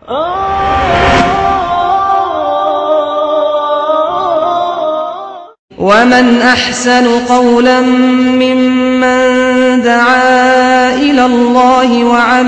ومن أحسن قولا ممن دعا إلى الله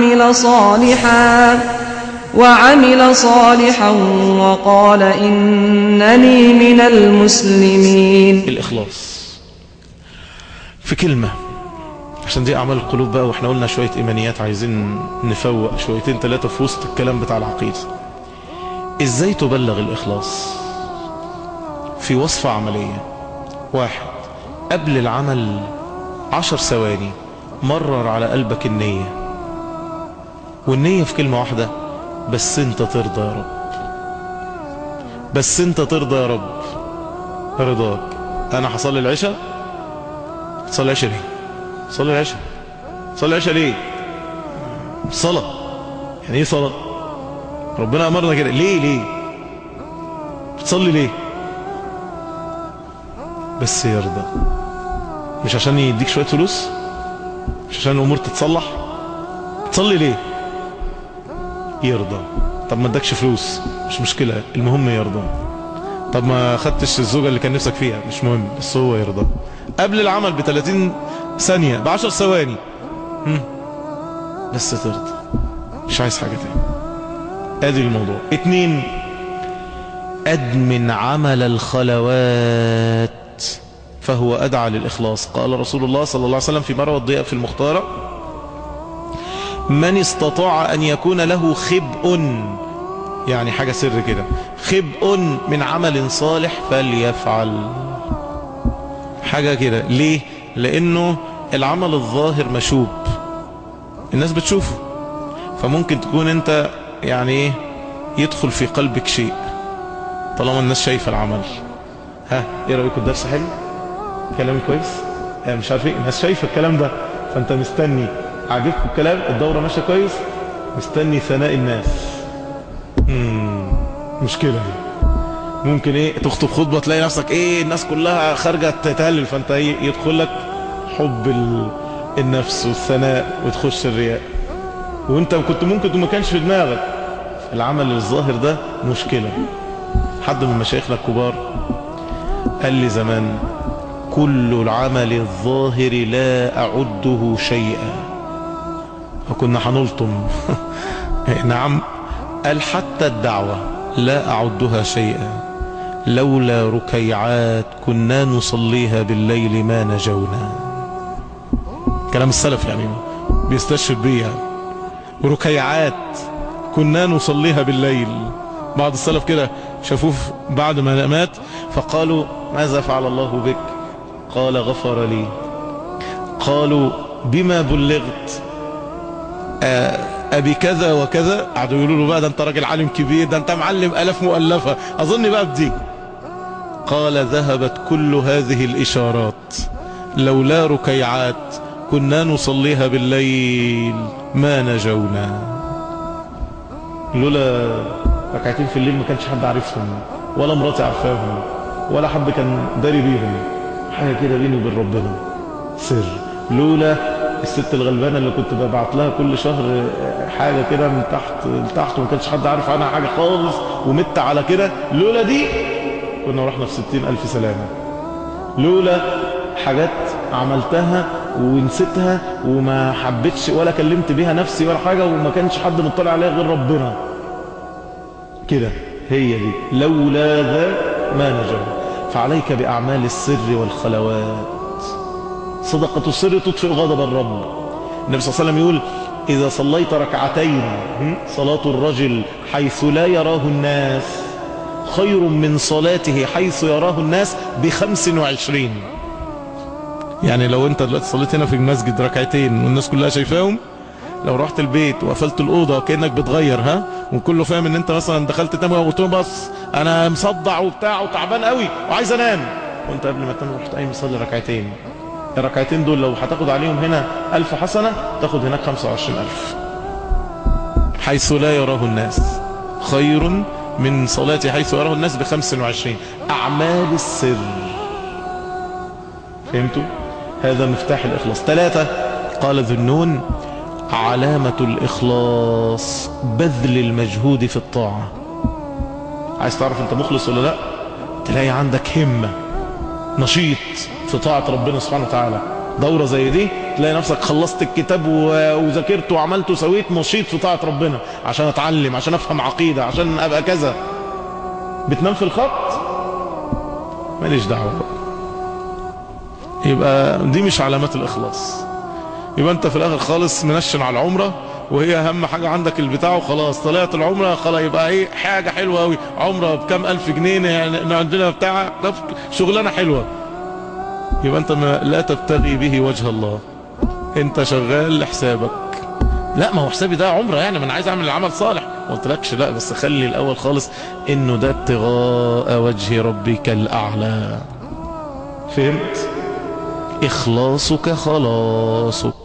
وعمل صالحا وقال إنني من المسلمين. الإخلاص في كلمة، عشان دي أعمال القلوب بقى، وإحنا قلنا شوية إيمانيات عايزين نفوق شويتين ثلاثة في وسط الكلام بتاع العقيدة. إزاي تبلغ الإخلاص؟ في وصفة عملية. واحد، قبل العمل 10 ثواني مرر على قلبك النية، والنية في كلمة واحدة: بس انت ترضى يا رب، بس انت ترضى يا رب، رضاك. انا هصلي العشاء. تصلي العشاء ليه؟ صلي العشاء. صلي العشاء ليه؟ صلاة. يعني ايه صلاة؟ ربنا امرنا كده. ليه بتصلي ليه؟ بس يرضى. مش عشان يديك شوية فلوس، مش عشان الامور تتصلح. تصلي ليه؟ يرضى. طب ما ادكش فلوس مش مشكلة، المهم يرضى. طب ما خدتش الزوجة اللي كان نفسك فيها مش مهم، بس هو يرضى. قبل العمل ب30 ثانية، ب10 ثواني، بس ترضى، مش عايز حاجة تاني. ادي الموضوع. 2، ادمن عمل الخلوات فهو ادعى للإخلاص. قال رسول الله صلى الله عليه وسلم في مروى الضياء في المختارة: من استطاع أن يكون له خبء، يعني حاجة سر كده، خبء من عمل صالح فليفعل. حاجة كده. ليه؟ لأنه العمل الظاهر مشوب، الناس بتشوفه، فممكن تكون انت يعني ايه، يدخل في قلبك شيء طالما الناس شايفة العمل. ايه رأيكم؟ الدرس حلو؟ كلامي كويس؟ مش عارف ايه، الناس شايفة الكلام ده، فانت مستني. عاجبكم الكلام؟ الدورة ماشية كويس؟ مستني ثناء الناس. مشكلة دي. ممكن ايه، تخطب خطبة تلاقي نفسك ايه، الناس كلها خارجة تتهلل، فانت ايه، يدخل لك حب النفس والثناء وتخش الرياء، وانت كنت ممكن ما كانش في دماغك. العمل الظاهر ده مشكلة. حد من مشايخنا الكبار قال لي زمان: كل العمل الظاهر لا أعده شيئا. وكنا هنلطم. نعم. قال: حتى الدعوة لا أعدها شيئا، لولا ركيعات كنا نصليها بالليل ما نجونا. كلام السلف يعني بيستشهد بيه. ركيعات كنا نصليها بالليل. بعض السلف كده شافوه بعد ما مات فقالوا: ماذا فعل الله بك؟ قال: غفر لي. قالوا: بما بلغت؟ أبي كذا وكذا. قعدوا يقولوا له: بقى ده انت راجل عالم كبير، ده انت معلم آلاف مؤلفة، أظن بقى بدي. قال: ذهبت كل هذه الإشارات، لولا ركيعات كنا نصليها بالليل ما نجونا. لولا ركعتين في الليل ما كانش حد عارفهم، ولا مراتي عارفاهم، ولا حد كان داري بيهم. حاجة كده بيني وبين ربنا سر. لولا الست الغلبانة اللي كنت ببعت لها كل شهر حاجة كده من تحت لتحت وما كانش حد عارف عنها حاجة خالص ومت على كده، لولا دي كنا رحنا في 60,000 سلامة. لولا حاجات عملتها ونسيتها وما حبيتش ولا كلمت بيها نفسي ولا حاجة، وما كانش حد مطلع عليها غير ربنا كده. هي دي لولا ذا ما نجوا. فعليك بأعمال السر والخلوات. صدقة السر تطفئ غضب الرب. النبي صلى الله عليه وسلم يقول: إذا صليت ركعتين، صلاة الرجل حيث لا يراه الناس خير من صلاته حيث يراه الناس ب25. يعني لو انت دلوقتي صليت هنا في المسجد ركعتين والناس كلها شايفاهم، لو رحت البيت وقفلت الأوضة كأنك بتغير وكله فاهم ان انت مثلا دخلت تنام وقلت له: بص انا مصدع وبتاع وتعبان قوي وعايز انام، وانت قبل ما تنام رحت قايم مصلي ركعتين. الركعتين دول لو هتاخد عليهم هنا 1000 حسنة، تاخد هناك 25,000. حيث لا يراه الناس خير من صلاتي حيث يراه الناس ب25. أعمال السر. فهمتوا؟ هذا مفتاح الإخلاص. 3، قال ذو النون: علامة الإخلاص بذل المجهود في الطاعة. عايز تعرف انت مخلص ولا لا؟ تلاقي عندك همة، نشيط في طاعة ربنا سبحانه وتعالى. دورة زي دي تلاقي نفسك خلصت الكتاب وذاكرت وعملت وسويت، نشيط في طاعة ربنا عشان اتعلم، عشان افهم عقيدة، عشان ابقى كذا. بتنام في الخط ماليش دعوة، يبقى دي مش علامات الإخلاص. يبقى انت في الاخر خالص منشن على العمرة، وهي اهم حاجة عندك البتاع، وخلاص طلعت العمرة خلاص. يبقى ايه حاجة حلوة قوي، عمرة بكام ألف جنيه يعني عندنا بتاع شغلانة حلوة. يبقى انت لا تبتغي به وجه الله، انت شغال لحسابك. لا ما هو حسابي ده عمرة يعني، ما انا عايز اعمل العمل صالح. ما قلتلكش لا، بس خلي الاول خالص انه ده ابتغاء وجه ربك الاعلى. فهمت؟ اخلاصك خلاصك.